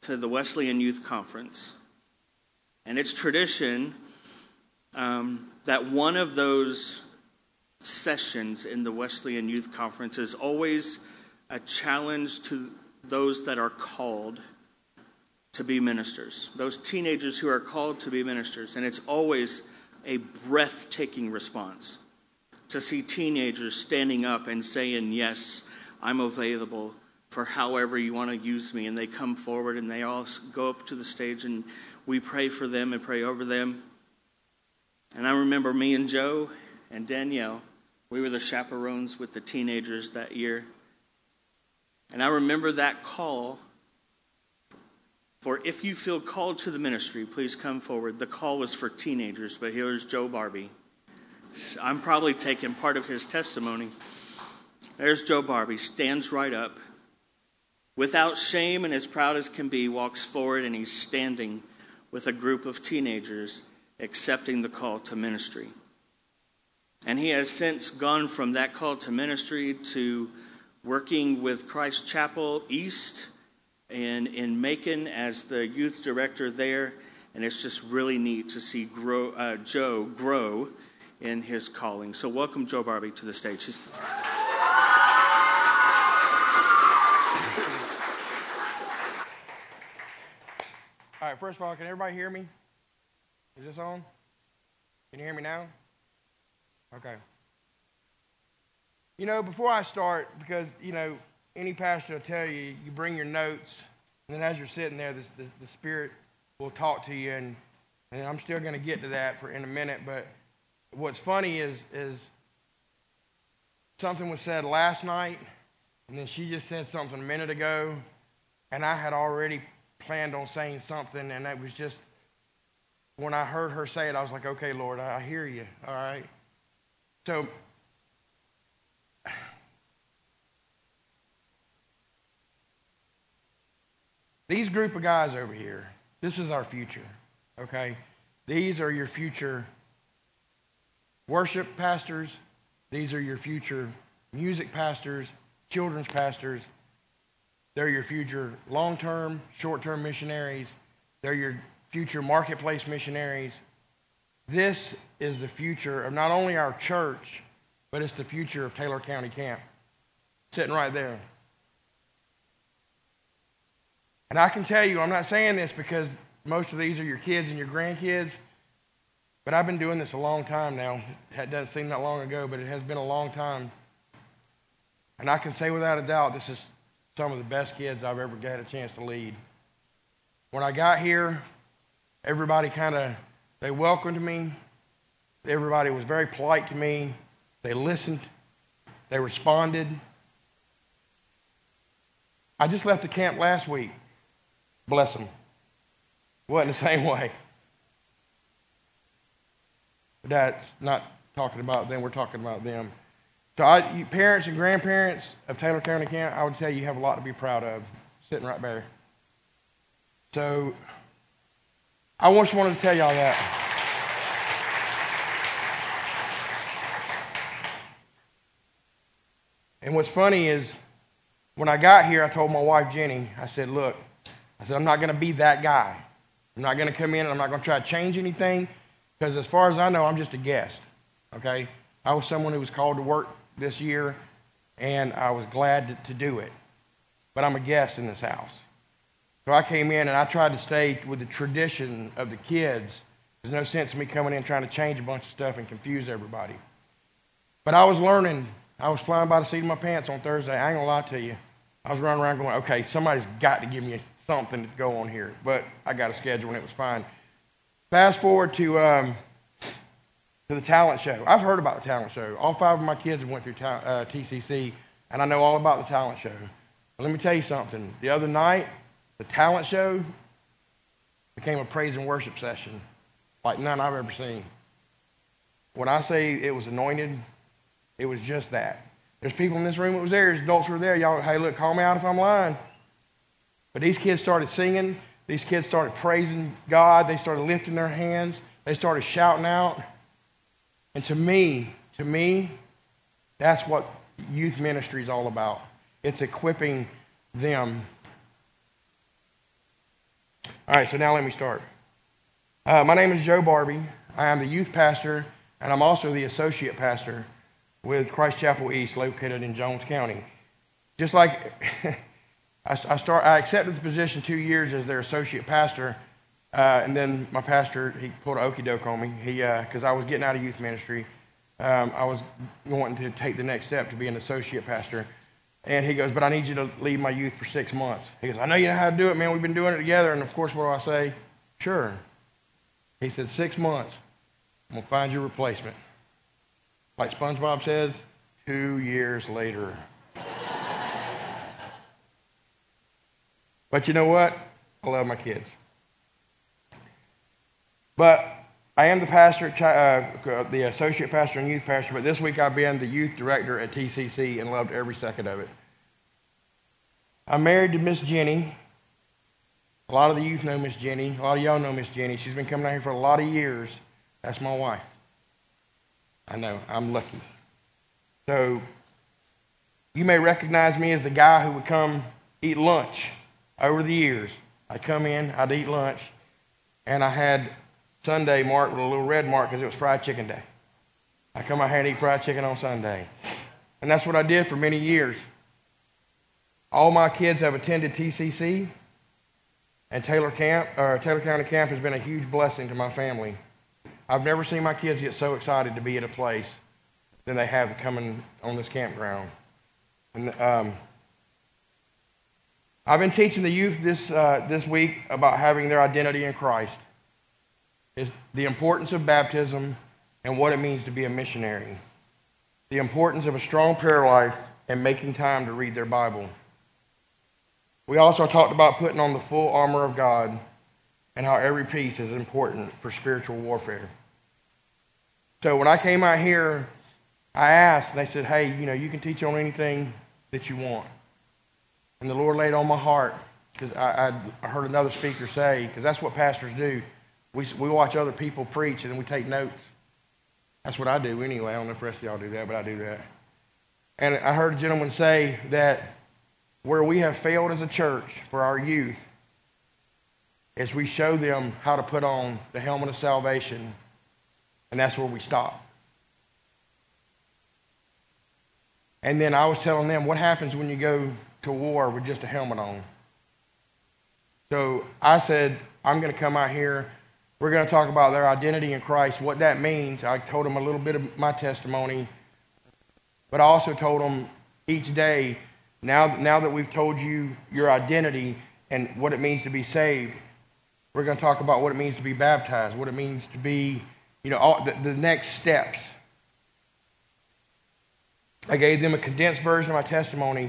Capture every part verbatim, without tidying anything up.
to the Wesleyan Youth Conference. And it's tradition um, that one of those sessions in the Wesleyan Youth Conference is always a challenge to those that are called to be ministers, those teenagers who are called to be ministers. And it's always a breathtaking response to see teenagers standing up and saying, yes, I'm available for however you want to use me. And they come forward and they all go up to the stage and we pray for them and pray over them. And I remember me and Joe and Danielle, we were the chaperones with the teenagers that year. And I remember that call for, if you feel called to the ministry, please come forward. The call was for teenagers, but here's Joe Barbie. I'm probably taking part of his testimony. There's Joe Barbie, stands right up, without shame and as proud as can be, walks forward and he's standing with a group of teenagers accepting the call to ministry. And he has since gone from that call to ministry to working with Christ Chapel East and in Macon as the youth director there. And it's just really neat to see grow, uh, Joe grow in his calling. So welcome Joe Barbie to the stage. He's... All right, first of all, can everybody hear me? Is this on? Can you hear me now? Okay. You know, before I start, because, you know, any pastor will tell you, you bring your notes, and then as you're sitting there, this, this, the Spirit will talk to you, and, and I'm still going to get to that for in a minute, but what's funny is, is something was said last night, and then she just said something a minute ago, and I had already planned on saying something, and it was just, when I heard her say it, I was like, okay, Lord, I hear you, all right? So, these group of guys over here, this is our future, okay? These are your future worship pastors. These are your future music pastors, children's pastors. They're your future long-term, short-term missionaries. They're your future marketplace missionaries. This is the future of not only our church, but it's the future of Taylor County Camp. Sitting right there. And I can tell you, I'm not saying this because most of these are your kids and your grandkids, but I've been doing this a long time now. It doesn't seem that long ago, but it has been a long time. And I can say without a doubt, this is some of the best kids I've ever had a chance to lead. When I got here, everybody kind of, they welcomed me. Everybody was very polite to me. They listened. They responded. I just left the camp last week. Bless them. Wasn't the same way. But that's not talking about them. We're talking about them. So I, you parents and grandparents of Taylor County Camp, I would tell you you have a lot to be proud of, sitting right there. So I just wanted to tell y'all that. And what's funny is when I got here, I told my wife, Jenny, I said, look, I said, I'm not going to be that guy. I'm not going to come in and I'm not going to try to change anything because as far as I know, I'm just a guest, okay? I was someone who was called to work this year, and I was glad to, to do it. But I'm a guest in this house. So I came in, and I tried to stay with the tradition of the kids. There's no sense in me coming in trying to change a bunch of stuff and confuse everybody. But I was learning. I was flying by the seat of my pants on Thursday. I ain't going to lie to you. I was running around going, okay, somebody's got to give me something to go on here. But I got a schedule, and it was fine. Fast forward to... Um, to the talent show. I've heard about the talent show. All five of my kids have went through ta- uh, T C C, and I know all about the talent show. But let me tell you something. The other night, the talent show became a praise and worship session like none I've ever seen. When I say it was anointed, it was just that. There's people in this room that was there. There's adults who were there. Y'all, hey, look, call me out if I'm lying. But these kids started singing. These kids started praising God. They started lifting their hands. They started shouting out. And to me, to me, that's what youth ministry is all about. It's equipping them All right, so now let me start. Uh, my name is Joe Barbie. I am the youth pastor, and I'm also the associate pastor with Christ Chapel East, located in Jones County. Just like I, I start, I accepted the position two years as their associate pastor, uh, and then my pastor, he pulled an okie doke on me. He, because uh, I was getting out of youth ministry, um, I was wanting to take the next step to be an associate pastor. And he goes, but I need you to lead my youth for six months. He goes, I know you know how to do it, man. We've been doing it together. And, of course, what do I say? Sure. He said, six months. I'm going to find your replacement. Like SpongeBob says, two years later. But you know what? I love my kids. But I am the pastor, uh, the associate pastor and youth pastor, but this week I've been the youth director at T C C and loved every second of it. I'm married to Miss Jenny. A lot of the youth know Miss Jenny. A lot of y'all know Miss Jenny. She's been coming out here for a lot of years. That's my wife. I know, I'm lucky. So, you may recognize me as the guy who would come eat lunch over the years. I'd come in, I'd eat lunch, and I had Sunday marked with a little red mark because it was fried chicken day. I come out here and eat fried chicken on Sunday. And that's what I did for many years. All my kids have attended T C C, and Taylor Camp, or Taylor County Camp has been a huge blessing to my family. I've never seen my kids get so excited to be at a place than they have coming on this campground. And um, I've been teaching the youth this uh, this week about having their identity in Christ. Is the importance of baptism and what it means to be a missionary. The importance of a strong prayer life and making time to read their Bible. We also talked about putting on the full armor of God and how every piece is important for spiritual warfare. So when I came out here, I asked, and they said, hey, you know, you can teach on anything that you want. And the Lord laid on my heart, because I, I heard another speaker say, because that's what pastors do. We, we watch other people preach, and then we take notes. That's what I do anyway. I don't know if the rest of y'all do that, but I do that. And I heard a gentleman say that where we have failed as a church for our youth is we show them how to put on the helmet of salvation, and that's where we stop. And then I was telling them, what happens when you go to war with just a helmet on? So I said, I'm going to come out here. We're going to talk about their identity in Christ, what that means. I told them a little bit of my testimony, but I also told them each day, now, now that we've told you your identity and what it means to be saved, we're going to talk about what it means to be baptized, what it means to be, you know, all, the, the next steps. I gave them a condensed version of my testimony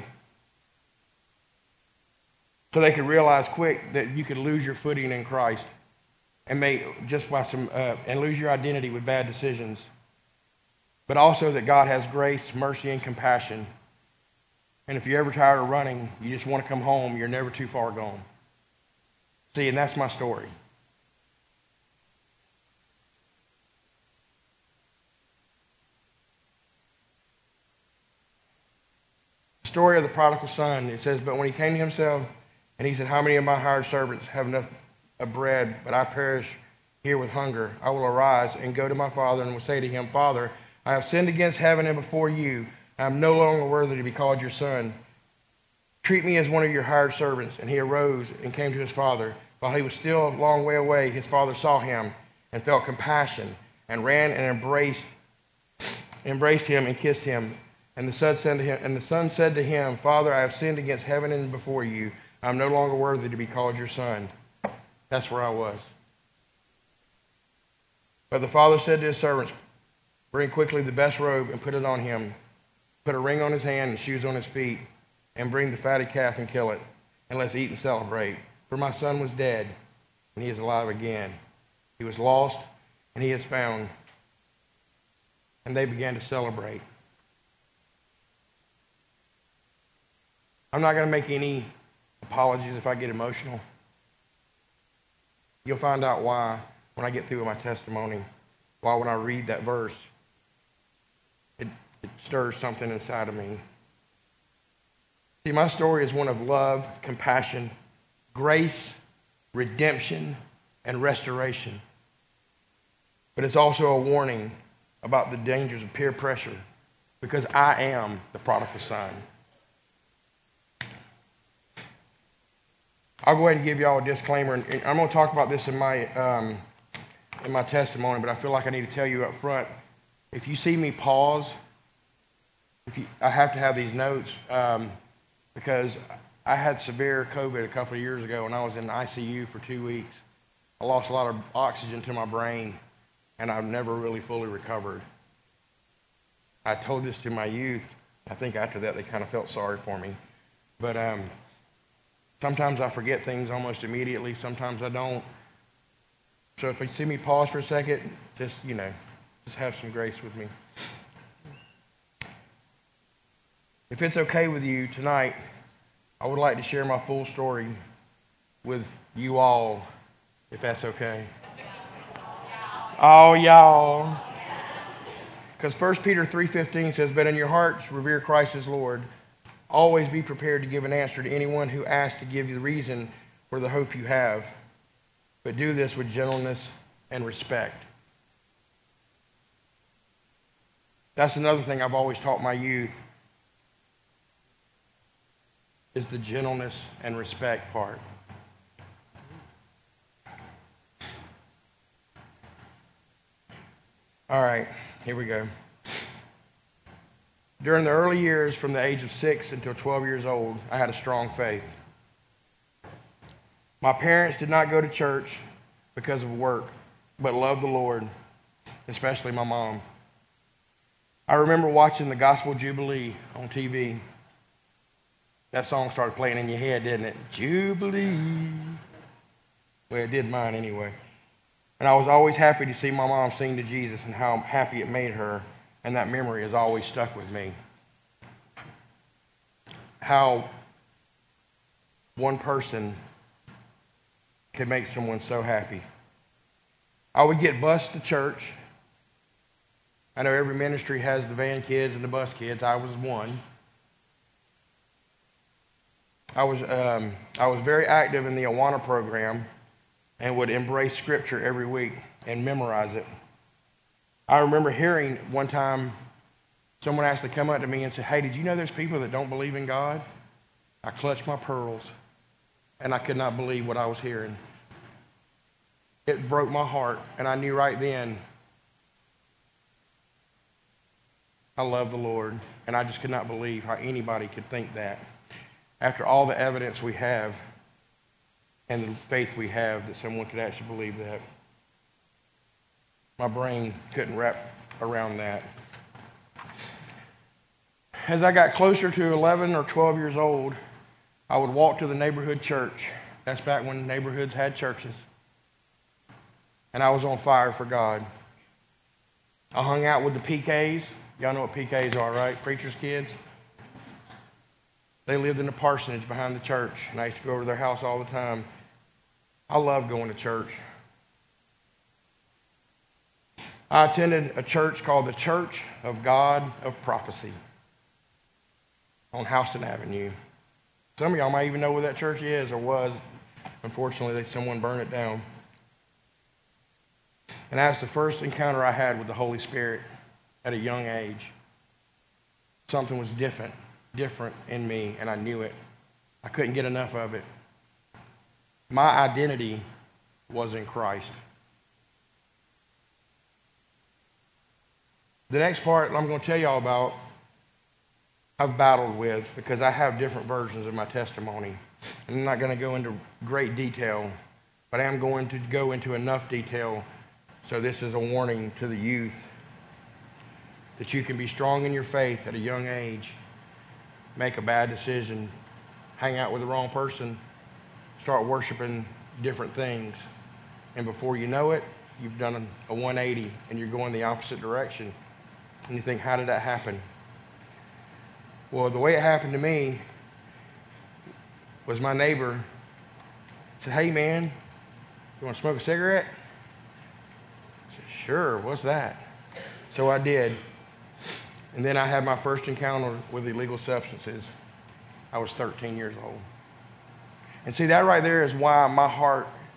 so they could realize quick that you could lose your footing in Christ and may just by some uh, and lose your identity with bad decisions, but also that God has grace, mercy, and compassion. And if you're ever tired of running, you just want to come home, you're never too far gone. See, and that's my story. The story of the prodigal son, it says, but when he came to himself, and he said, how many of my hired servants have enough of bread, but I perish here with hunger? I will arise and go to my father and will say to him, Father, I have sinned against heaven and before you. I am no longer worthy to be called your son. Treat me as one of your hired servants. And he arose and came to his father. While he was still a long way away, his father saw him and felt compassion and ran and embraced, embraced him and kissed him. And the son said to him, and the son said to him, Father, I have sinned against heaven and before you. I am no longer worthy to be called your son. That's where I was. But the father said to his servants, bring quickly the best robe and put it on him. Put a ring on his hand and shoes on his feet. And bring the fatted calf and kill it. And let's eat and celebrate. For my son was dead, and he is alive again. He was lost, and he is found. And they began to celebrate. I'm not going to make any apologies if I get emotional. You'll find out why when I get through with my testimony. Why when I read that verse, it, it stirs something inside of me. See, my story is one of love, compassion, grace, redemption, and restoration. But it's also a warning about the dangers of peer pressure, because I am the prodigal son. I'll go ahead and give you all a disclaimer, and I'm going to talk about this in my um, in my testimony, but I feel like I need to tell you up front. If you see me pause, if you, I have to have these notes um, because I had severe COVID a couple of years ago, and I was in the I C U for two weeks. I lost a lot of oxygen to my brain, and I've never really fully recovered. I told this to my youth. I think after that they kind of felt sorry for me. But um, sometimes I forget things almost immediately. Sometimes I don't. So if you see me pause for a second, just, you know, just have some grace with me. If it's okay with you tonight, I would like to share my full story with you all, if that's okay. Oh, y'all. Because First Peter three fifteen says, "But in your hearts revere Christ as Lord. Always be prepared to give an answer to anyone who asks to give you the reason for the hope you have. But do this with gentleness and respect." That's another thing I've always taught my youth, is the gentleness and respect part. All right, here we go. During the early years, from the age of six until twelve years old, I had a strong faith. My parents did not go to church because of work, but loved the Lord, especially my mom. I remember watching the Gospel Jubilee on T V. That song started playing in your head, didn't it? Jubilee. Well, it did mine anyway. And I was always happy to see my mom sing to Jesus and how happy it made her, and that memory has always stuck with me. How one person can make someone so happy. I would get bused to church. I know every ministry has the van kids and the bus kids. I was one. I was um, I was very active in the Awana program and would embrace Scripture every week and memorize it. I remember hearing one time someone actually come up to me and say, "Hey, did you know there's people that don't believe in God?" I clutched my pearls, and I could not believe what I was hearing. It broke my heart, and I knew right then I love the Lord, and I just could not believe how anybody could think that. After all the evidence we have and the faith we have, that someone could actually believe that. My brain couldn't wrap around that. As I got closer to eleven or twelve years old, I would walk to the neighborhood church. That's back when neighborhoods had churches. And I was on fire for God. I hung out with the P Ks. Y'all know what P Ks are, right? Preacher's kids. They lived in the parsonage behind the church, and I used to go over to their house all the time. I love going to church. I attended a church called the Church of God of Prophecy on Houston Avenue. Some of y'all might even know where that church is or was. Unfortunately, someone burned it down. And that's the first encounter I had with the Holy Spirit at a young age. Something was different, different in me, and I knew it. I couldn't get enough of it. My identity was in Christ. The next part I'm going to tell y'all about, I've battled with, because I have different versions of my testimony. And I'm not going to go into great detail, but I am going to go into enough detail so this is a warning to the youth that you can be strong in your faith at a young age, make a bad decision, hang out with the wrong person, start worshiping different things, and before you know it, you've done a one eighty and you're going the opposite direction. And you think, how did that happen? Well, the way it happened to me was my neighbor said, "Hey man, you want to smoke a cigarette?" I said, "Sure, what's that?" So I did. And then I had my first encounter with illegal substances. I was thirteen years old. And see, that right there is why my heart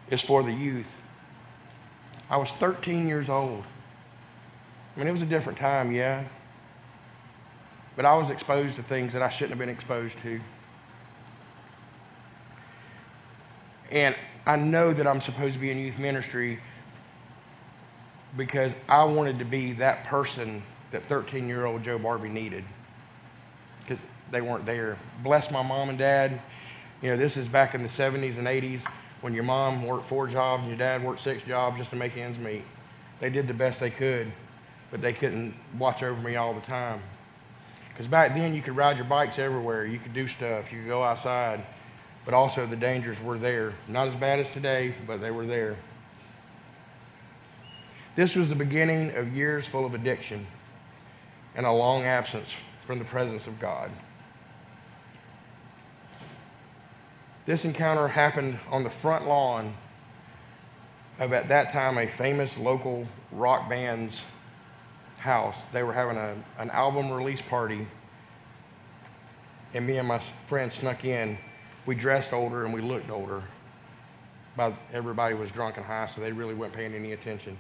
is for the youth. I was thirteen years old. I mean, it was a different time, yeah. But I was exposed to things that I shouldn't have been exposed to. And I know that I'm supposed to be in youth ministry because I wanted to be that person that thirteen-year-old Joe Barbie needed, because they weren't there. Bless my mom and dad. You know, this is back in the seventies and eighties when your mom worked four jobs and your dad worked six jobs just to make ends meet. They did the best they could, but they couldn't watch over me all the time. Because back then you could ride your bikes everywhere. You could do stuff. You could go outside. But also the dangers were there. Not as bad as today, but they were there. This was the beginning of years full of addiction and a long absence from the presence of God. This encounter happened on the front lawn of, at that time, a famous local rock band's house. They were having a, an album release party, and me and my friend snuck in. We dressed older and we looked older. But everybody was drunk and high, so they really weren't paying any attention.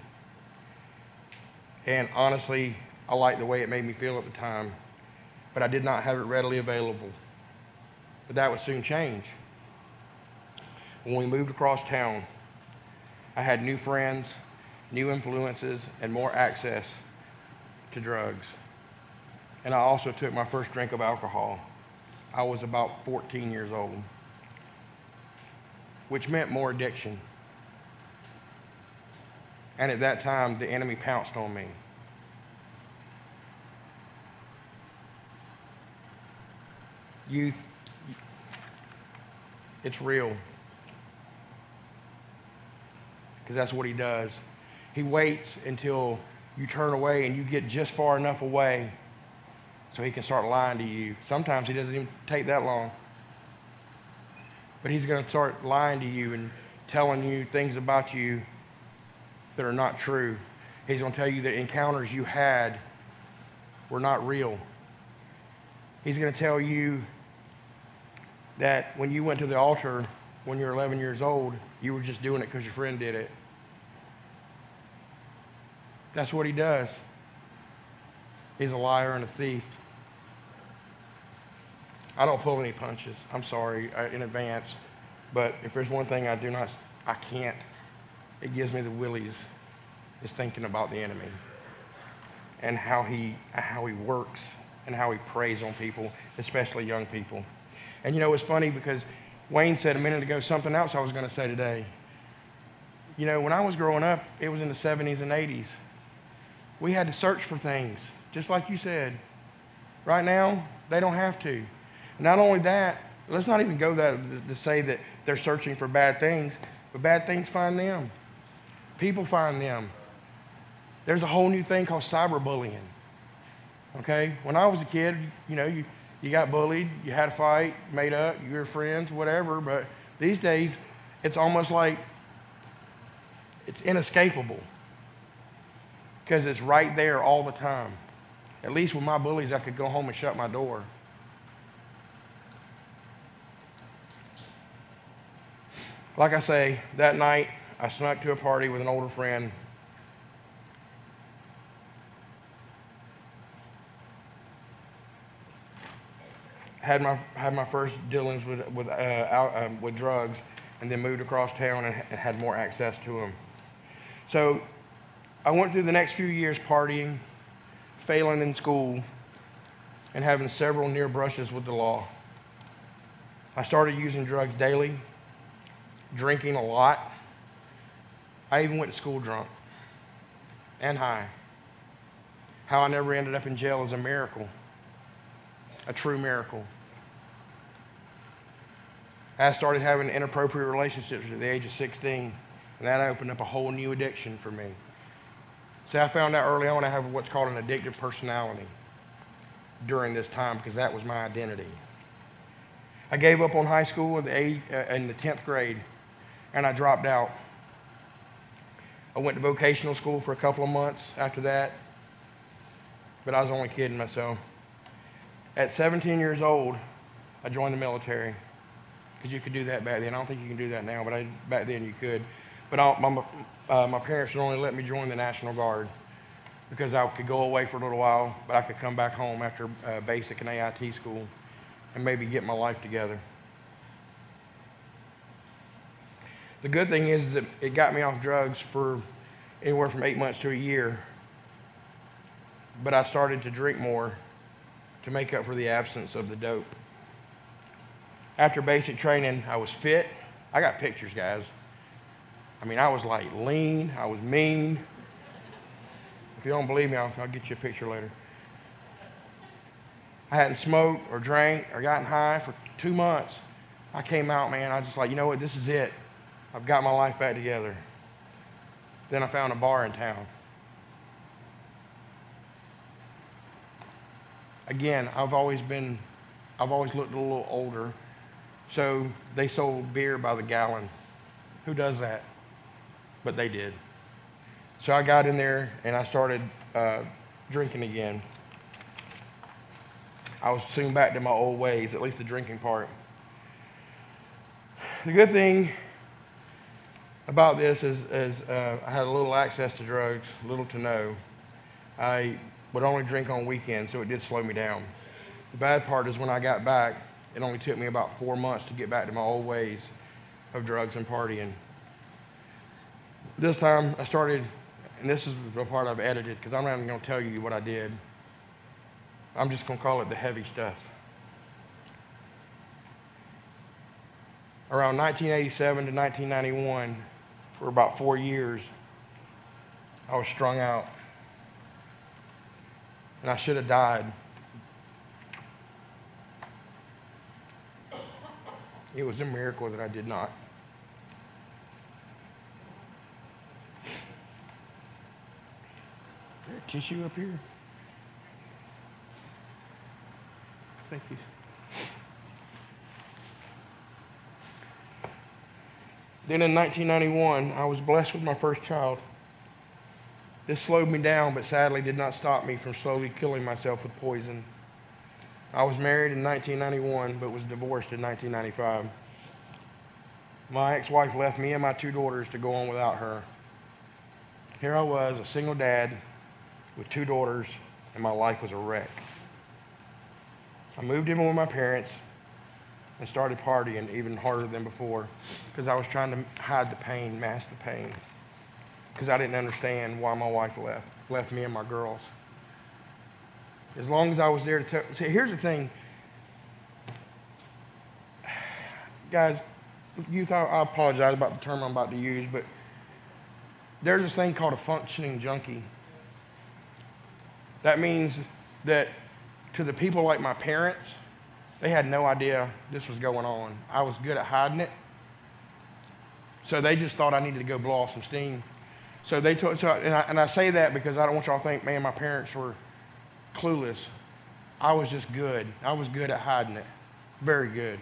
And honestly, I liked the way it made me feel at the time, but I did not have it readily available. But that would soon change. When we moved across town, I had new friends, new influences, and more access to drugs. And I also took my first drink of alcohol. I was about fourteen years old, which meant more addiction. And at that time, the enemy pounced on me. Youth, it's real. Because that's what he does. He waits until you turn away and you get just far enough away so he can start lying to you. Sometimes he doesn't even take that long. But he's going to start lying to you and telling you things about you that are not true. He's going to tell you that encounters you had were not real. He's going to tell you that when you went to the altar when you were eleven years old, you were just doing it because your friend did it. That's what he does. He's a liar and a thief. I don't pull any punches. I'm sorry in advance. But if there's one thing I do not, I can't, it gives me the willies, is thinking about the enemy and how he, how he works and how he preys on people, especially young people. And you know, it's funny because Wayne said a minute ago something else I was going to say today. You know, when I was growing up, it was in the seventies and eighties. We had to search for things, just like you said. Right now, they don't have to. Not only that, let's not even go that to say that they're searching for bad things, but bad things find them. People find them. There's a whole new thing called cyberbullying. Okay? When I was a kid, you know, you, you got bullied, you had a fight, made up, you were friends, whatever, but these days, it's almost like it's inescapable because it's right there all the time. At least with my bullies, I could go home and shut my door. Like I say, that night, I snuck to a party with an older friend. Had my had my first dealings with with uh, out, uh, with drugs, and then moved across town and, and had more access to them. So I went through the next few years partying, failing in school, and having several near brushes with the law. I started using drugs daily, drinking a lot. I even went to school drunk and high. How I never ended up in jail is a miracle, a true miracle. I started having inappropriate relationships at the age of sixteen, and that opened up a whole new addiction for me. See, I found out early on I have what's called an addictive personality during this time because that was my identity. I gave up on high school at the age, uh, in the tenth grade, and I dropped out. I went to vocational school for a couple of months after that, but I was only kidding myself. At seventeen years old, I joined the military. because you could do that back then. I don't think you can do that now, but I, back then you could. But I, my, uh, my parents would only let me join the National Guard because I could go away for a little while, but I could come back home after uh, basic and A I T school and maybe get my life together. The good thing is that it got me off drugs for anywhere from eight months to a year, but I started to drink more to make up for the absence of the dope. After basic training, I was fit. I got pictures, guys. I mean, I was like lean. I was mean. If you don't believe me, I'll, I'll get you a picture later. I hadn't smoked or drank or gotten high for two months. I came out, man. I was just like, you know what? This is it. I've got my life back together. Then I found a bar in town. Again, I've always been, I've always looked a little older. So they sold beer by the gallon. Who does that? But they did. So I got in there and I started uh, drinking again. I was soon back to my old ways, at least the drinking part. The good thing about this is, is uh, I had a little access to drugs, little to no. I would only drink on weekends, so it did slow me down. The bad part is when I got back, it only took me about four months to get back to my old ways of drugs and partying. This time I started, and this is the part I've edited because I'm not even going to tell you what I did. I'm just going to call it the heavy stuff. Around nineteen eighty-seven to nineteen ninety-one, for about four years, I was strung out. And I should have died. It was a miracle that I did not. Is there a tissue up here? Thank you. Then in nineteen ninety-one, I was blessed with my first child. This slowed me down, but sadly did not stop me from slowly killing myself with poison. I was married in nineteen ninety-one, but was divorced in nineteen ninety-five. My ex-wife left me and my two daughters to go on without her. Here I was, a single dad with two daughters, and my life was a wreck. I moved in with my parents and started partying even harder than before because I was trying to hide the pain, mask the pain, because I didn't understand why my wife left, left me and my girls. As long as I was there to tell, see, here's the thing. Guys, youth, I, I apologize about the term I'm about to use, but there's this thing called a functioning junkie. That means that to the people like my parents, they had no idea this was going on. I was good at hiding it. So they just thought I needed to go blow off some steam. So they told, so, and I, and I say that because I don't want y'all to think, man, my parents were clueless. I was just good. I was good at hiding it. Very good.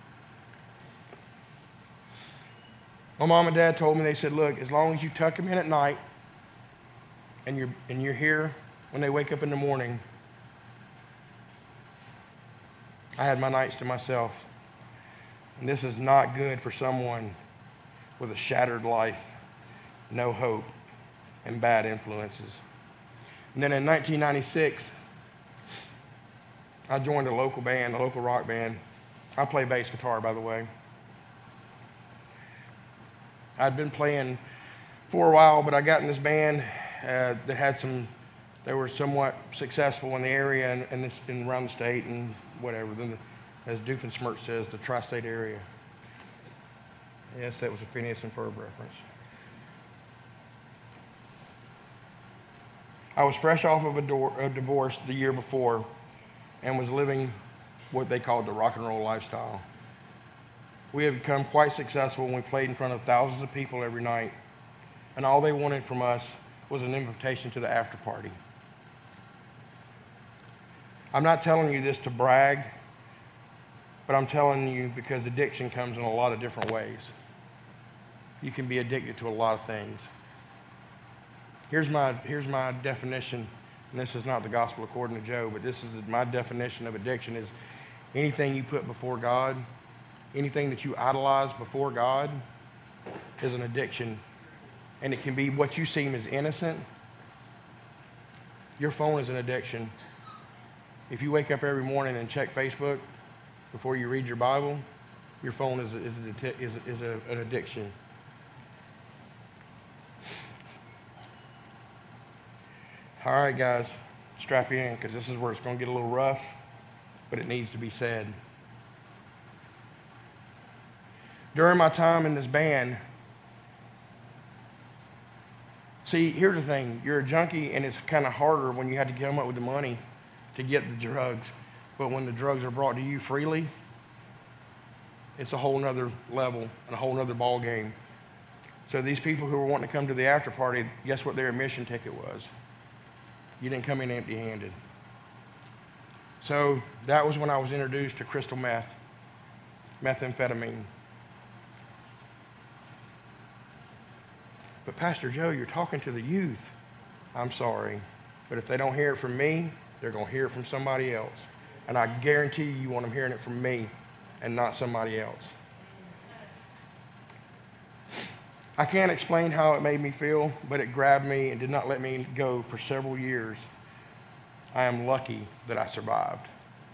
My mom and dad told me, they said, look, as long as you tuck them in at night and you're, and you're here when they wake up in the morning. I had my nights to myself. And this is not good for someone with a shattered life, no hope, and bad influences. And then in nineteen ninety-six, I joined a local band, a local rock band. I play bass guitar, by the way. I'd been playing for a while, but I got in this band uh, that had some, they were somewhat successful in the area and, and, this, and around the state and whatever. Then, the, as Doofenshmirtz says, the tri-state area. Yes, that was a Phineas and Ferb reference. I was fresh off of a, door, a divorce the year before and was living what they called the rock and roll lifestyle. We had become quite successful when we played in front of thousands of people every night, and all they wanted from us was an invitation to the after party. I'm not telling you this to brag, but I'm telling you because addiction comes in a lot of different ways. You can be addicted to a lot of things. Here's my, here's my definition, and this is not the gospel according to Joe, but this is my definition of addiction is anything you put before God anything that you idolize before God is an addiction. And it can be what you seem as innocent. Your phone is an addiction. If you wake up every morning and check Facebook before you read your Bible, your phone is, is, a, is, a, is a, an addiction. All right, guys, strap in, because this is where it's going to get a little rough, but it needs to be said. During my time in this band, see, here's the thing. You're a junkie, and it's kind of harder when you had to come up with the money to get the drugs. But when the drugs are brought to you freely, it's a whole nother level and a whole nother ball game. So these people who were wanting to come to the after party, guess what their admission ticket was? You didn't come in empty-handed. So that was when I was introduced to crystal meth, methamphetamine. But Pastor Joe, you're talking to the youth. I'm sorry. But if they don't hear it from me, they're going to hear it from somebody else. And I guarantee you, you want them hearing it from me and not somebody else. I can't explain how it made me feel, but it grabbed me and did not let me go for several years. I am lucky that I survived.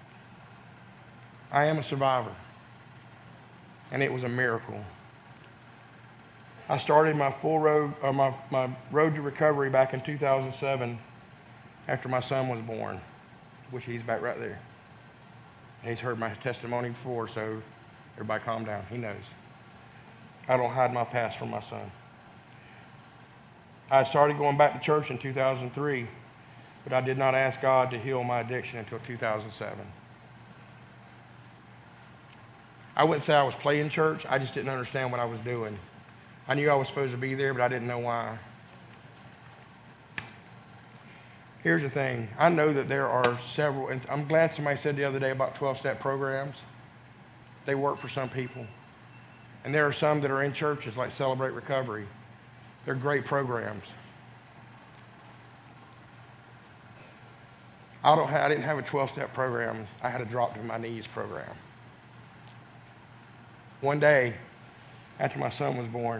I am a survivor. And it was a miracle. I started my full road, or my, my road to recovery back in two thousand seven after my son was born, which he's back right there. And he's heard my testimony before, so everybody calm down. He knows. I don't hide my past from my son. I started going back to church in two thousand three, but I did not ask God to heal my addiction until two thousand seven. I wouldn't say I was playing church. I just didn't understand what I was doing. I knew I was supposed to be there, but I didn't know why. Here's the thing. I know that there are several, and I'm glad somebody said the other day about twelve-step programs. They work for some people. And there are some that are in churches like Celebrate Recovery. They're great programs. I don't have, I didn't have a twelve-step program. I had a drop to my knees program. One day, after my son was born,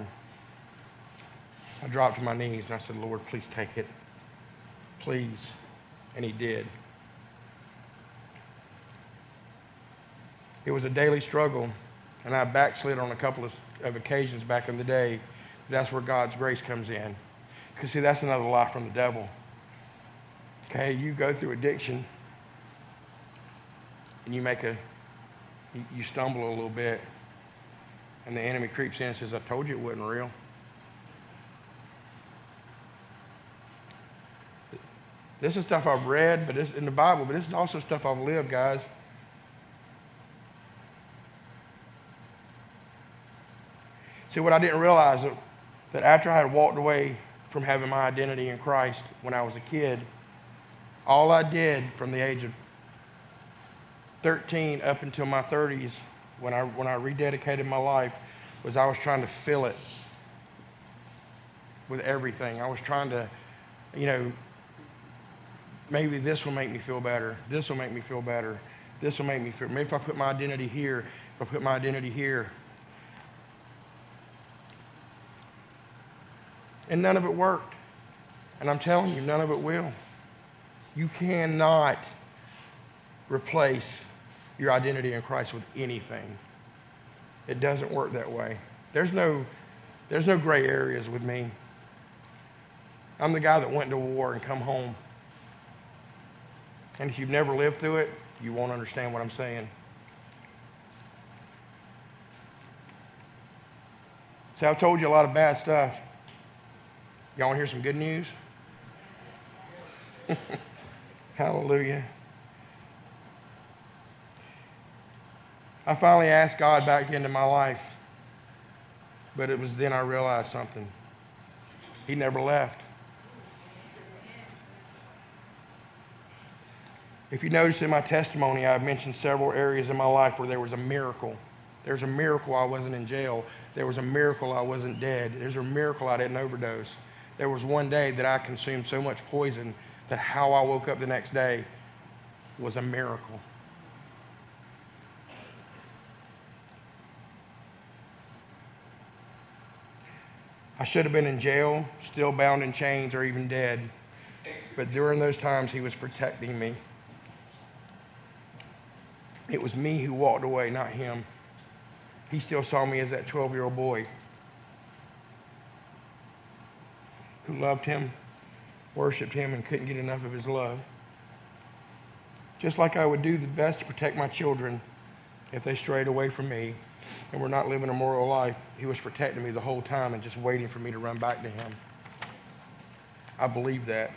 I dropped to my knees and I said, Lord, please take it. Please. And he did. It was a daily struggle, and I backslid on a couple of, of occasions back in the day. That's where God's grace comes in. Because, see, that's another lie from the devil. Okay, you go through addiction, and you make a, you, you stumble a little bit, and the enemy creeps in and says, I told you it wasn't real. This is stuff I've read, but this in the Bible, but this is also stuff I've lived, guys. See, what I didn't realize that, that after I had walked away from having my identity in Christ when I was a kid, all I did from the age of thirteen up until my thirties, when I when I rededicated my life, was I was trying to fill it with everything. I was trying to, you know, maybe this will make me feel better. This will make me feel better. This will make me feel. Maybe if I put my identity here, if I put my identity here. And none of it worked. And I'm telling you, none of it will. You cannot replace your identity in Christ with anything. It doesn't work that way. There's no, there's no gray areas with me. I'm the guy that went to war and come home. And if you've never lived through it, you won't understand what I'm saying. So I've told you a lot of bad stuff. Y'all want to hear some good news? Hallelujah. I finally asked God back into my life, but it was then I realized something. He never left. If you notice in my testimony, I've mentioned several areas in my life where there was a miracle. There's a miracle I wasn't in jail. There was a miracle I wasn't dead. There's a miracle I didn't overdose. There was one day that I consumed so much poison that how I woke up the next day was a miracle. I should have been in jail, still bound in chains, or even dead. But during those times, he was protecting me. It was me who walked away, not him. He still saw me as that twelve-year-old boy who loved him, worshiped him, and couldn't get enough of his love. Just like I would do the best to protect my children if they strayed away from me and were not living a moral life, he was protecting me the whole time and just waiting for me to run back to him. I believe that.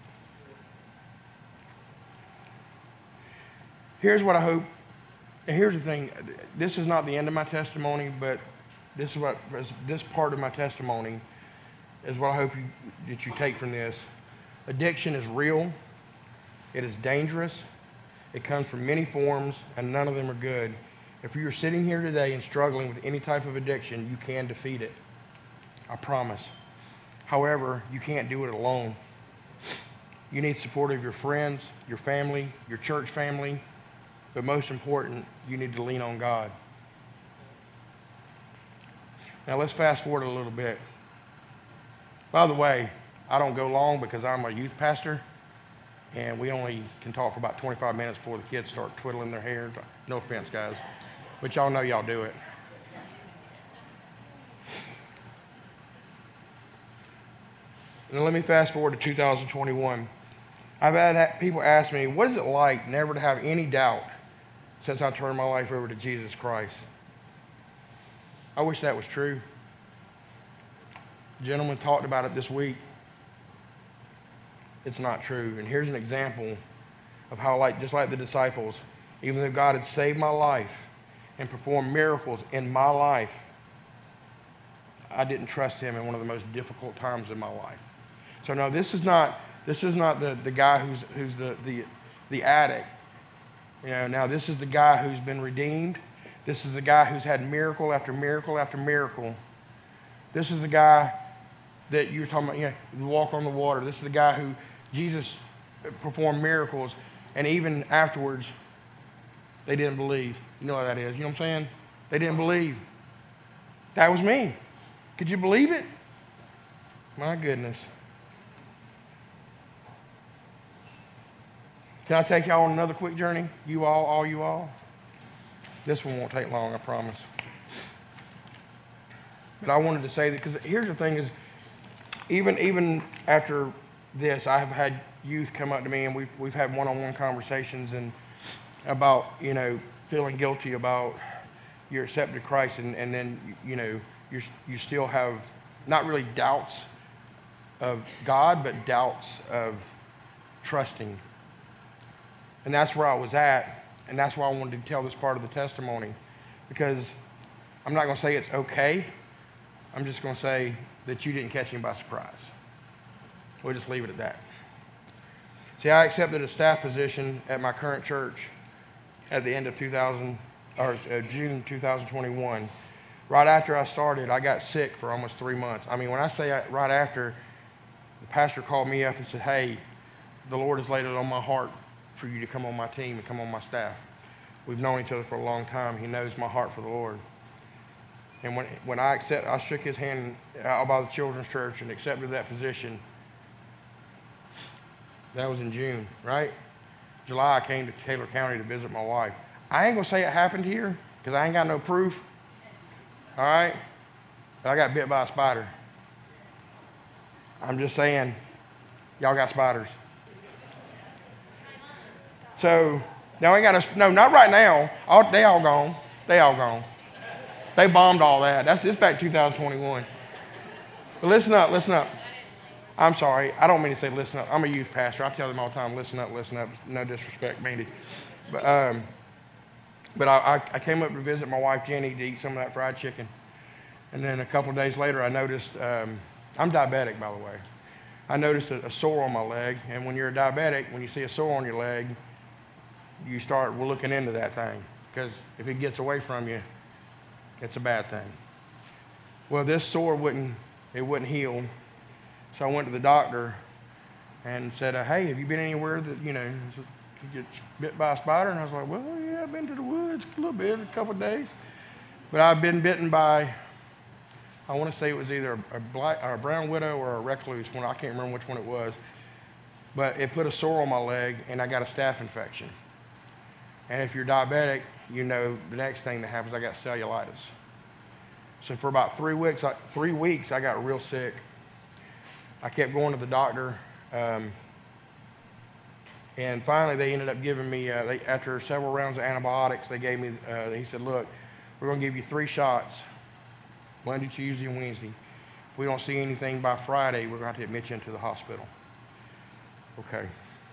Here's what I hope, and here's the thing. This is not the end of my testimony, but this is what this part of my testimony is what I hope you, that you take from this. Addiction is real. It is dangerous. It comes from many forms, and none of them are good. If you're sitting here today and struggling with any type of addiction, you can defeat it. I promise. However, you can't do it alone. You need support of your friends, your family, your church family, but most important, you need to lean on God. Now let's fast forward a little bit. By the way, I don't go long because I'm a youth pastor, and we only can talk for about twenty-five minutes before the kids start twiddling their hair. No offense, guys, but y'all know y'all do it. Now let me fast forward to two thousand twenty-one. I've had people ask me, what is it like never to have any doubt since I turned my life over to Jesus Christ? I wish that was true. A gentleman talked about it this week. It's not true. And here's an example of how, like just like the disciples, even though God had saved my life and performed miracles in my life, I didn't trust him in one of the most difficult times in my life. So no, this is not this is not the, the guy who's who's the, the the addict. You know, now this is the guy who's been redeemed. This is the guy who's had miracle after miracle after miracle. This is the guy that you're talking about, you know, walk on the water. This is the guy who Jesus performed miracles, and even afterwards, they didn't believe. You know what that is. You know what I'm saying? They didn't believe. That was me. Could you believe it? My goodness. Can I take y'all on another quick journey? You all, all you all? This one won't take long, I promise. But I wanted to say that, because here's the thing is, even even after this, I have had youth come up to me, and we've we've had one-on-one conversations and about, you know, feeling guilty about you're accepted Christ, and, and then, you know, you you still have not really doubts of God, but doubts of trusting. And that's where I was at, and that's why I wanted to tell this part of the testimony, because I'm not going to say it's okay. I'm just going to say that you didn't catch him by surprise. We'll just leave it at that. See, I accepted a staff position at my current church at the end of two thousand, or uh, June two thousand twenty-one. Right after I started, I got sick for almost three months. I mean, when I say I, right after, the pastor called me up and said, "Hey, the Lord has laid it on my heart for you to come on my team and come on my staff. We've known each other for a long time. He knows my heart for the Lord." And when when I accept, I shook his hand out by the children's church and accepted that position. That was in June, right? July, I came to Taylor County to visit my wife. I ain't gonna say it happened here because I ain't got no proof. All right, but I got bit by a spider. I'm just saying, y'all got spiders. So now I got a no, not right now. All, they all gone. They all gone. They bombed all that. That's it's back two thousand twenty-one. But listen up, listen up. I'm sorry. I don't mean to say listen up. I'm a youth pastor. I tell them all the time, listen up, listen up. No disrespect, Mandy. But um, but I, I came up to visit my wife Jenny to eat some of that fried chicken, and then a couple of days later, I noticed um, I'm diabetic, by the way. I noticed a, a sore on my leg, and when you're a diabetic, when you see a sore on your leg, you start looking into that thing, because if it gets away from you, it's a bad thing. Well, this sore wouldn't, it wouldn't heal. So I went to the doctor and said, uh, hey, have you been anywhere that, you know, you get bit by a spider? And I was like, well, yeah, I've been to the woods a little bit, a couple of days. But I've been bitten by, I want to say it was either a, a, black, or a brown widow or a recluse one. I can't remember which one it was. But it put a sore on my leg, and I got a staph infection. And if you're diabetic, you know the next thing that happens, I got cellulitis. So for about three weeks, I, three weeks, I got real sick. I kept going to the doctor. Um, and finally, they ended up giving me, uh, they, after several rounds of antibiotics, they gave me, uh, he said, look, we're going to give you three shots, Monday, Tuesday, and Wednesday. If we don't see anything by Friday, we're going to have to admit you into the hospital. Okay.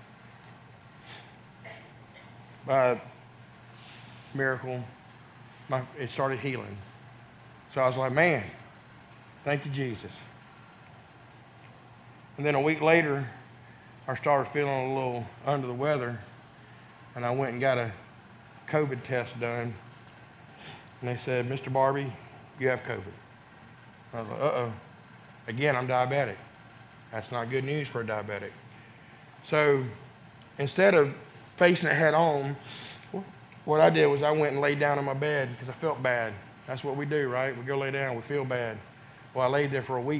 By miracle, my, it started healing. So I was like, man, thank you, Jesus. And then a week later, I started feeling a little under the weather, and I went and got a COVID test done. And they said, Mister Barbie, you have COVID. I was like, uh-oh. Again, I'm diabetic. That's not good news for a diabetic. So instead of facing it head on, what I did was I went and laid down in my bed because I felt bad. That's what we do, right? We go lay down, we feel bad. Well, I laid there for a week.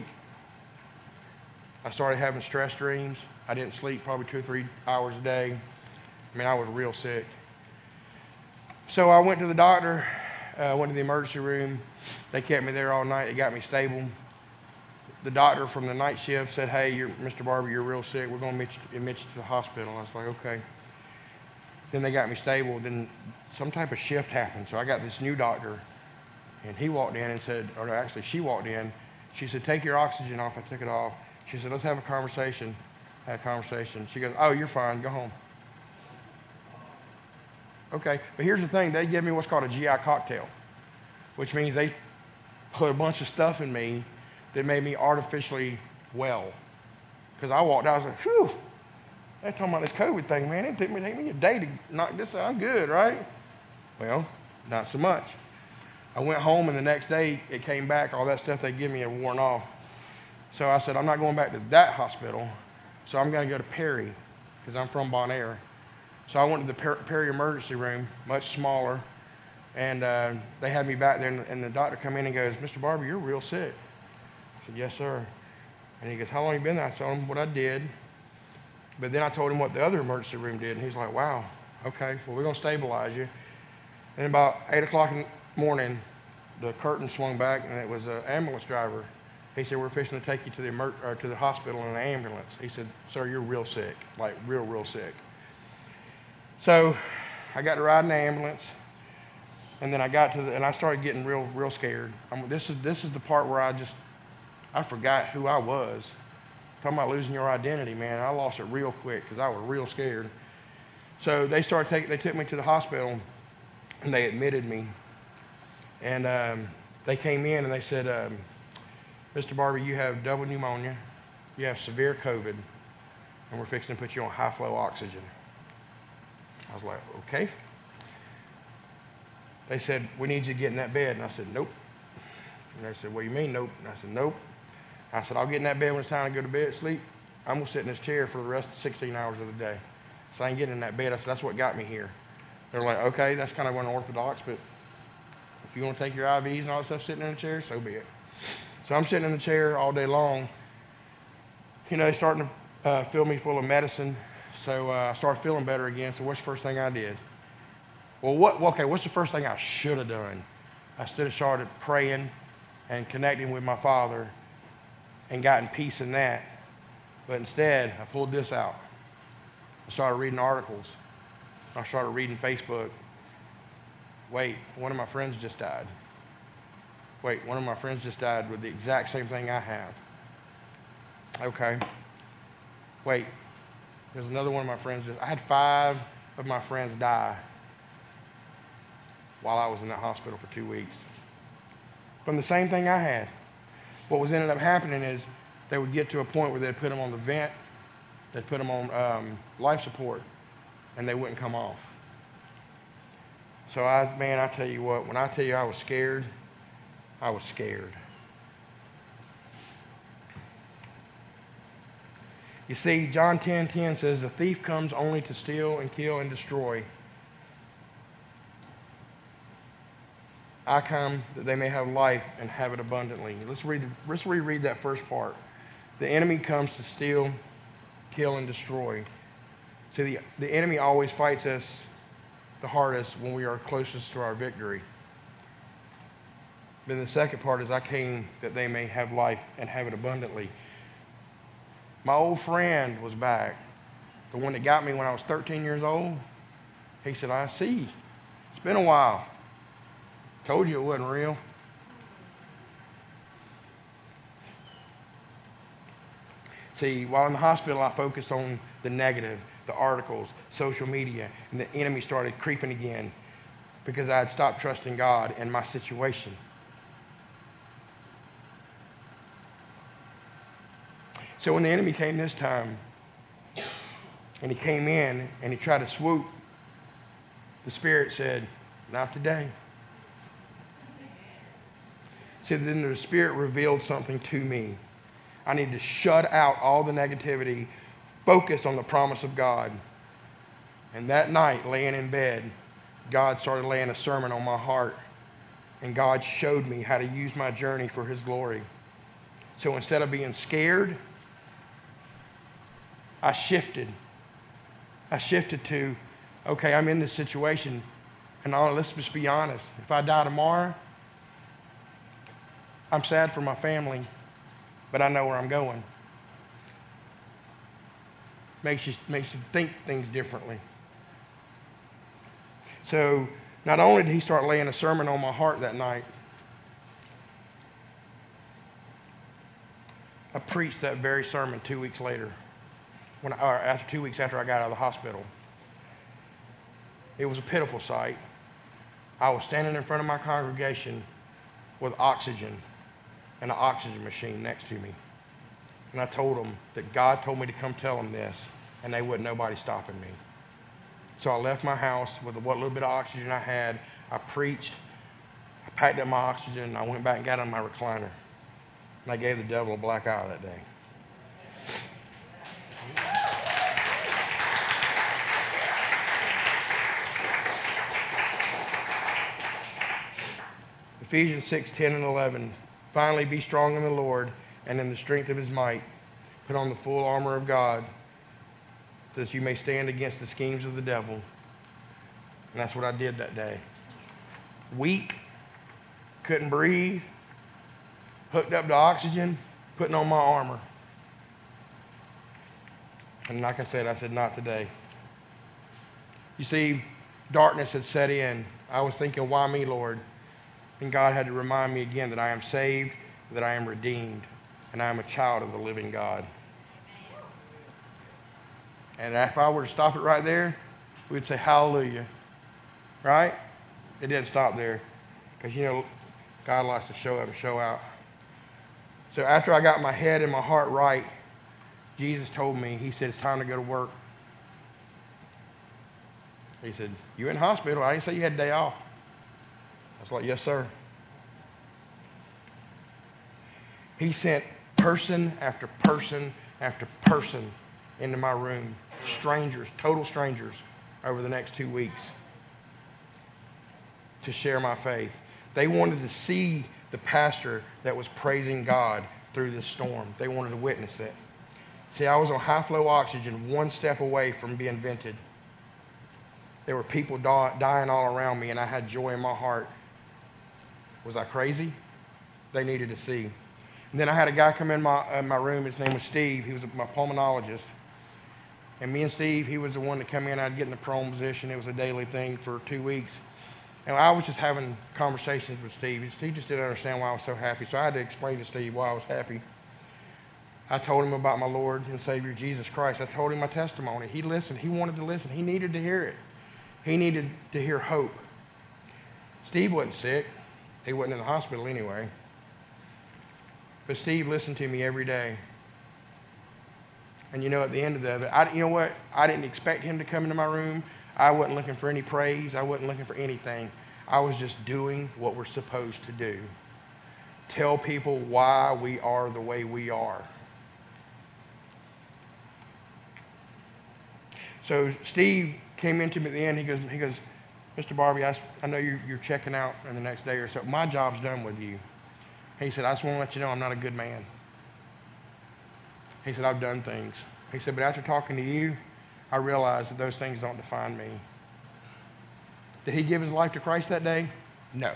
I started having stress dreams. I didn't sleep probably two or three hours a day. I mean, I was real sick. So I went to the doctor, uh, went to the emergency room. They kept me there all night. They got me stable. The doctor from the night shift said, hey, you're, Mister Barber, you're real sick. We're going to admit you to the hospital. I was like, okay. Then they got me stable. Then some type of shift happened. So I got this new doctor, and he walked in and said, or actually she walked in. She said, take your oxygen off. I took it off. She said, let's have a conversation. I had a conversation. She goes, oh, you're fine. Go home. Okay. But here's the thing. They give me what's called a G I cocktail, which means they put a bunch of stuff in me that made me artificially well. Because I walked out, I was like, whew, they're talking about this COVID thing, man. It took me, take me a day to knock this out. I'm good, right? Well, not so much. I went home, and the next day it came back. All that stuff they give me had worn off. So I said, I'm not going back to that hospital, so I'm going to go to Perry, because I'm from Bonaire. So I went to the per- Perry emergency room, much smaller, and uh, they had me back there, and, and the doctor come in and goes, Mister Barber, you're real sick. I said, yes, sir. And he goes, how long have you been there? I told him what I did. But then I told him what the other emergency room did. And he's like, wow, okay, well, we're going to stabilize you. And about eight o'clock in the morning, the curtain swung back, and it was an ambulance driver. He said, we're fixing to take you to the emer- or to the hospital in an ambulance. He said, sir, you're real sick, like real, real sick. So I got to ride in the ambulance. And then I got to the, and I started getting real, real scared. I'm, this is this is the part where I just, I forgot who I was. Talking about losing your identity, man. I lost it real quick because I was real scared. So they started taking, they took me to the hospital, and they admitted me. And um, they came in and they said, um, Mister Barber, you have double pneumonia, you have severe COVID, and we're fixing to put you on high flow oxygen. I was like, okay. They said, we need you to get in that bed. And I said, nope. And they said, what do you mean, nope? And I said, nope. I said, I'll get in that bed when it's time to go to bed, sleep. I'm going to sit in this chair for the rest of sixteen hours of the day. So I ain't getting in that bed. I said, that's what got me here. They're like, okay, that's kind of unorthodox, but if you want to take your I Vs and all that stuff sitting in the chair, so be it. So I'm sitting in the chair all day long. You know, they're starting to uh, fill me full of medicine. So uh, I started feeling better again. So what's the first thing I did? Well, what? Okay, what's the first thing I should have done? I stood and started praying and connecting with my Father and gotten peace in that. But instead, I pulled this out. I started reading articles. I started reading Facebook. Wait, one of my friends just died. Wait, one of my friends just died with the exact same thing I have. Okay. Wait, there's another one of my friends. Just, I had five of my friends die while I was in that hospital for two weeks. From the same thing I had. What was ended up happening is they would get to a point where they'd put them on the vent, they'd put them on um, life support, and they wouldn't come off. So I, man, I tell you what, when I tell you I was scared, I was scared. You see, John ten ten says, the thief comes only to steal and kill and destroy. I come that they may have life and have it abundantly. Let's read. Let's reread that first part. The enemy comes to steal, kill, and destroy. See, the, the enemy always fights us the hardest when we are closest to our victory. Then the second part is, I came that they may have life and have it abundantly. My old friend was back. The one that got me when I was thirteen years old. He said, I see. It's been a while. Told you it wasn't real. See, while in the hospital, I focused on the negative, the articles, social media, and the enemy started creeping again because I had stopped trusting God in my situation. So when the enemy came this time, and he came in and he tried to swoop, the Spirit said, not today. See, then the Spirit revealed something to me. I need to shut out all the negativity, focus on the promise of God. And that night, laying in bed, God started laying a sermon on my heart. And God showed me how to use my journey for His glory. So instead of being scared, I shifted. I shifted to, okay, I'm in this situation. And I'll, let's just be honest. If I die tomorrow, I'm sad for my family, but I know where I'm going. Makes you, makes you think things differently. So not only did He start laying a sermon on my heart that night, I preached that very sermon two weeks later, when I, or after two weeks after I got out of the hospital. It was a pitiful sight. I was standing in front of my congregation with oxygen and an oxygen machine next to me. And I told them that God told me to come tell them this, and they wasn't nobody stopping me. So I left my house with what little bit of oxygen I had. I preached. I packed up my oxygen, and I went back and got on my recliner. And I gave the devil a black eye that day. Ephesians six, ten, and eleven. Finally, be strong in the Lord and in the strength of His might. Put on the full armor of God so that you may stand against the schemes of the devil. And that's what I did that day. Weak, couldn't breathe, hooked up to oxygen, putting on my armor. And like I said, I said, not today. You see, darkness had set in. I was thinking, why me, Lord? And God had to remind me again that I am saved, that I am redeemed, and I am a child of the living God. And if I were to stop it right there, we'd say hallelujah. Right? It didn't stop there. Because, you know, God likes to show up and show out. So after I got my head and my heart right, Jesus told me, He said, it's time to go to work. He said, you in the hospital? I didn't say you had a day off. I was like, yes, sir. He sent person after person after person into my room. Strangers, total strangers, over the next two weeks to share my faith. They wanted to see the pastor that was praising God through this storm. They wanted to witness it. See, I was on high-flow oxygen, one step away from being vented. There were people dying all around me, and I had joy in my heart. Was I crazy? They needed to see. And then I had a guy come in my, in my room. His name was Steve. He was my pulmonologist. And me and Steve, he was the one that come in. I'd get in the prone position. It was a daily thing for two weeks. And I was just having conversations with Steve. Steve just didn't understand why I was so happy. So I had to explain to Steve why I was happy. I told him about my Lord and Savior, Jesus Christ. I told him my testimony. He listened. He wanted to listen. He needed to hear it. He needed to hear hope. Steve wasn't sick. He wasn't in the hospital anyway. But Steve listened to me every day. And you know, at the end of it, I, you know what? I didn't expect him to come into my room. I wasn't looking for any praise. I wasn't looking for anything. I was just doing what we're supposed to do. Tell people why we are the way we are. So Steve came into me at the end. He goes, he goes, Mister Barbie, I, I know you're, you're checking out in the next day or so. My job's done with you. He said, I just want to let you know I'm not a good man. He said, I've done things. He said, but after talking to you, I realized that those things don't define me. Did he give his life to Christ that day? No.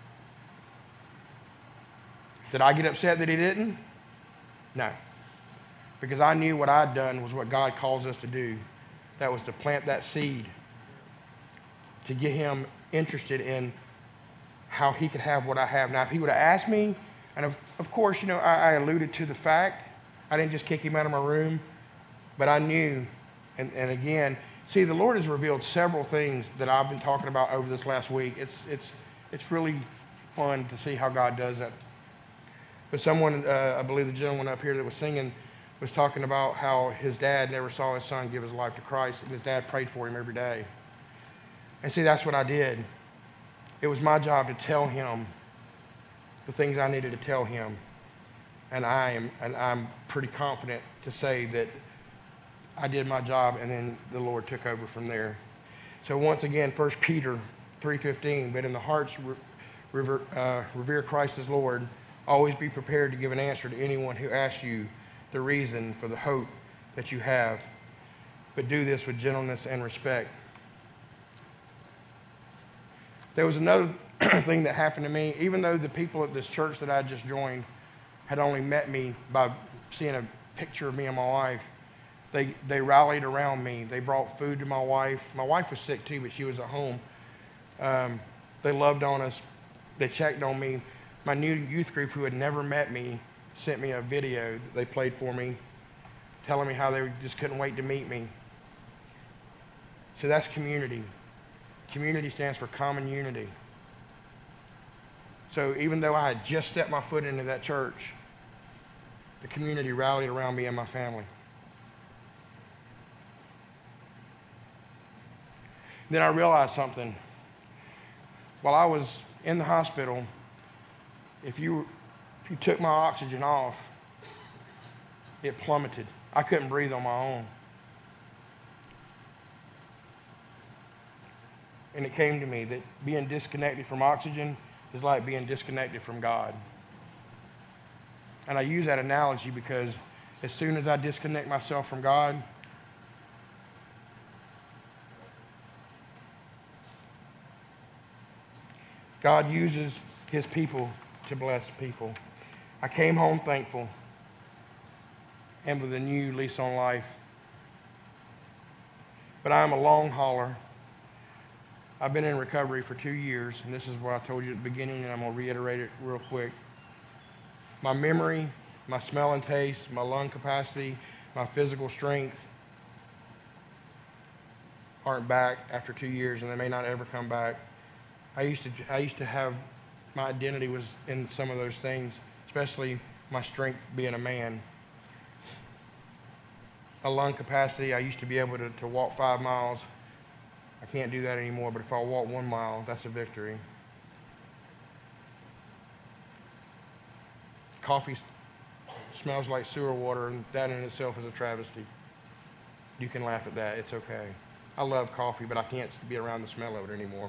Did I get upset that he didn't? No. Because I knew what I'd done was what God calls us to do. That was to plant that seed, to get him interested in how he could have what I have. Now, if he would have asked me, and of, of course, you know, I, I alluded to the fact, I didn't just kick him out of my room, but I knew, and, and again, see, the Lord has revealed several things that I've been talking about over this last week. It's, it's, it's really fun to see how God does that. But someone, uh, I believe the gentleman up here that was singing, was talking about how his dad never saw his son give his life to Christ, and his dad prayed for him every day. And see, that's what I did. It was my job to tell him the things I needed to tell him. And I am, and I'm pretty confident to say that I did my job, and then the Lord took over from there. So once again, First Peter three fifteen, but in the hearts revere, uh, revere Christ as Lord. Always be prepared to give an answer to anyone who asks you the reason for the hope that you have, but do this with gentleness and respect. There was another thing that happened to me. Even though the people at this church that I just joined had only met me by seeing a picture of me and my wife, they, they rallied around me. They brought food to my wife. My wife was sick too, but she was at home. Um, they loved on us. They checked on me. My new youth group, who had never met me, sent me a video that they played for me, telling me how they just couldn't wait to meet me. So that's community. Community stands for common unity. So even though I had just stepped my foot into that church, the community rallied around me and my family. Then I realized something. While I was in the hospital, if you if you took my oxygen off, it plummeted. I couldn't breathe on my own. And it came to me that being disconnected from oxygen is like being disconnected from God. And I use that analogy because as soon as I disconnect myself from God, God uses his people to bless people. I came home thankful and with a new lease on life. But I am a long hauler. I've been in recovery for two years, and this is what I told you at the beginning, and I'm going to reiterate it real quick. My memory, my smell and taste, my lung capacity, my physical strength aren't back after two years, and they may not ever come back. I used to, I used to have, my identity was in some of those things, especially my strength being a man. My lung capacity, I used to be able to, to walk five miles. I can't do that anymore, but if I walk one mile, that's a victory. Coffee smells like sewer water, and that in itself is a travesty. You can laugh at that. It's okay. I love coffee, but I can't be around the smell of it anymore.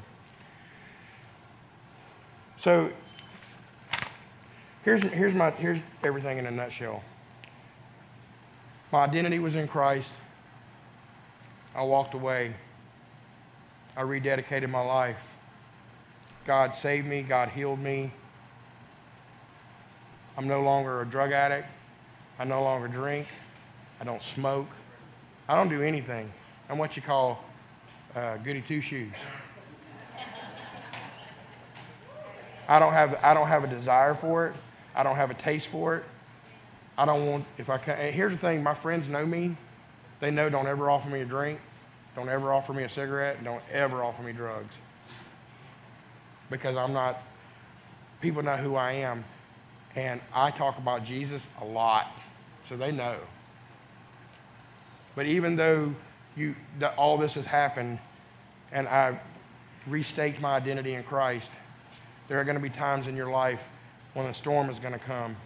So here's here's my here's everything in a nutshell. My identity was in Christ. I walked away. I rededicated my life. God saved me. God healed me. I'm no longer a drug addict. I no longer drink. I don't smoke. I don't do anything. I'm what you call uh, goody two-shoes. I don't have I don't have a desire for it. I don't have a taste for it. I don't want, if I can, and here's the thing, my friends know me. They know don't ever offer me a drink. Don't ever offer me a cigarette. Don't ever offer me drugs. Because I'm not, people know who I am. And I talk about Jesus a lot. So they know. But even though you that all this has happened and I restaked my identity in Christ, there are going to be times in your life when a storm is going to come.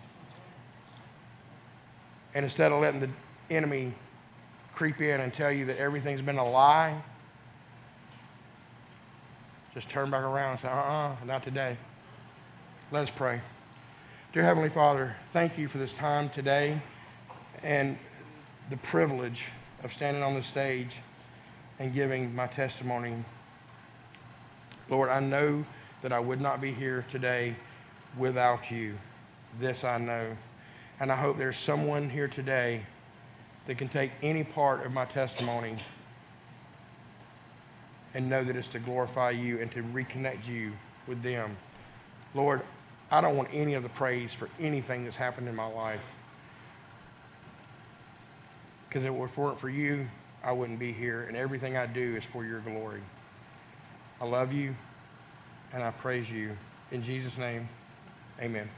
And instead of letting the enemy creep in and tell you that everything's been a lie, just turn back around and say, uh-uh, not today. Let us pray. Dear Heavenly Father, thank you for this time today and the privilege of standing on the stage and giving my testimony. Lord, I know that I would not be here today without you. This I know. And I hope there's someone here today that can take any part of my testimony and know that it's to glorify you and to reconnect you with them. Lord, I don't want any of the praise for anything that's happened in my life. Because if it weren't for you, I wouldn't be here. And everything I do is for your glory. I love you and I praise you. In Jesus' name, amen.